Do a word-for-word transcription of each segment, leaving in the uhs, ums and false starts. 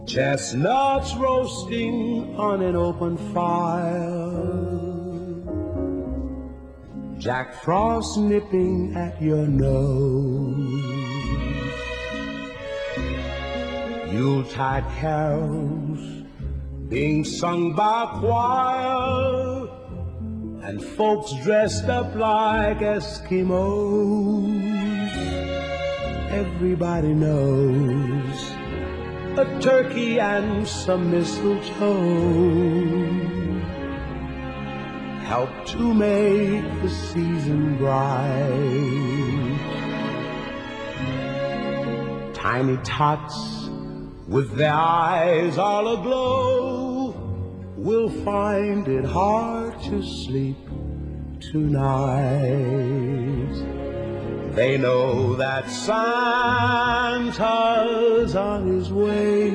Chestnuts roasting on an open fire, Jack Frost nipping at your nose, Yuletide carols being sung by a choir, and folks dressed up like Eskimos. Everybody knows a turkey and some mistletoe help to make the season bright. Tiny tots with their eyes all aglow will find it hard to sleep tonight. They know that Santa's on his way.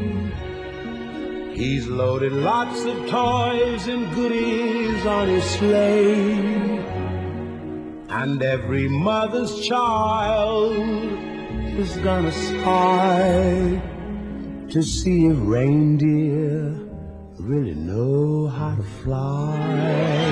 He's loaded lots of toys and goodies on his sleigh, and every mother's child is gonna sigh to see if reindeer really know how to fly.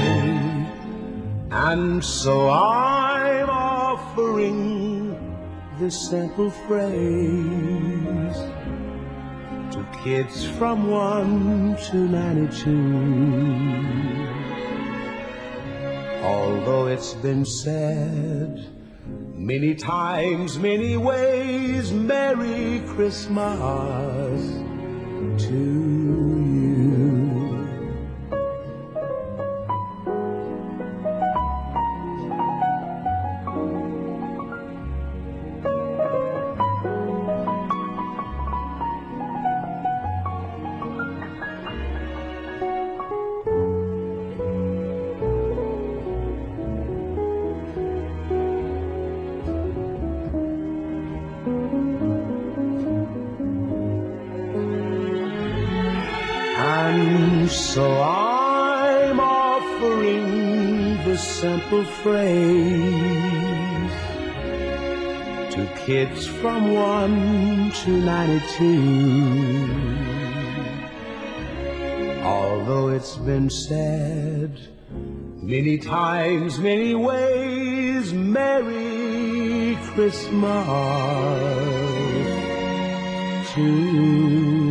And so I'm offering this simple phrase to kids from one to ninety-two. Although it's been said many times, many ways, Merry Christmas to you. And so I'm offering this simple phrase to kids from one to ninety-two. Although it's been said many times, many ways, Merry Christmas to you.